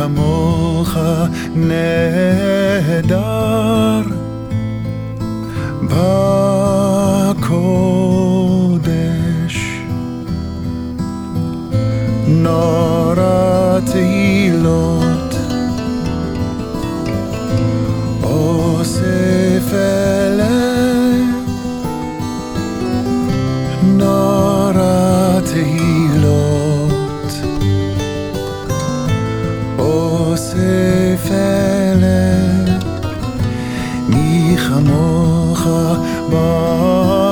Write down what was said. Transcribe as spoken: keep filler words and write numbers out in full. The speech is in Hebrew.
כמוך נהדר בקודש. נורא תהילות אוסף אליהם, נורא תהילות אוסף אליהם, מי כמוך